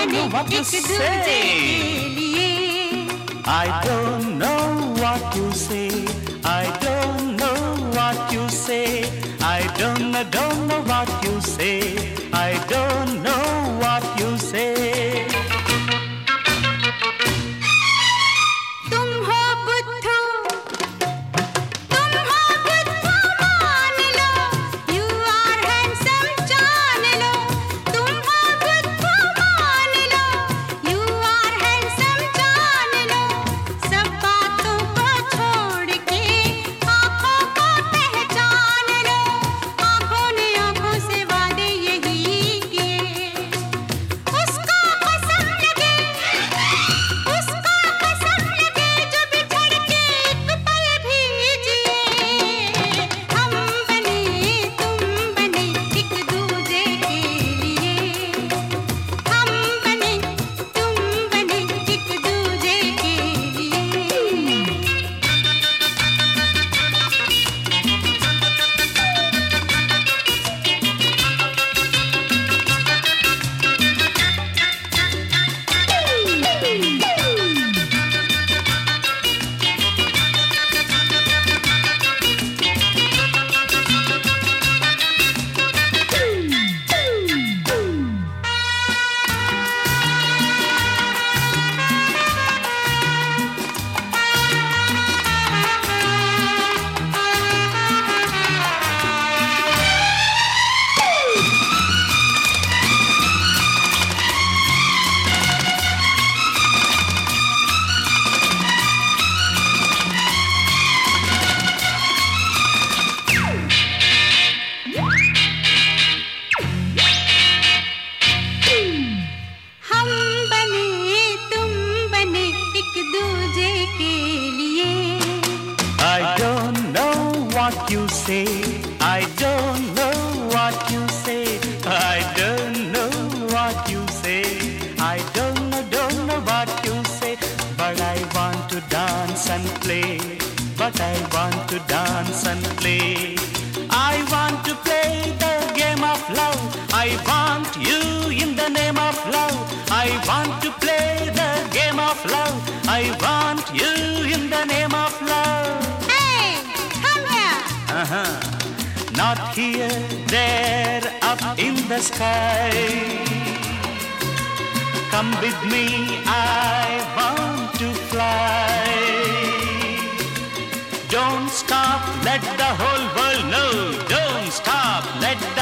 don't know what to say. I don't know what you say. I don't know what you say. I don't know what you say. I don't know what you say. I don't know what you say. I don't know what you say. I don't know what you say. I don't know what you say. But I want to dance and play. But I want to dance and play. I want to play the game of love. I want you in the name of love. I want to play the game of love. I want you in the name of love. Hey, come here. Not here, there, up in the sky. Come with me, I want to fly. Don't stop, let the whole world know. Don't stop, let the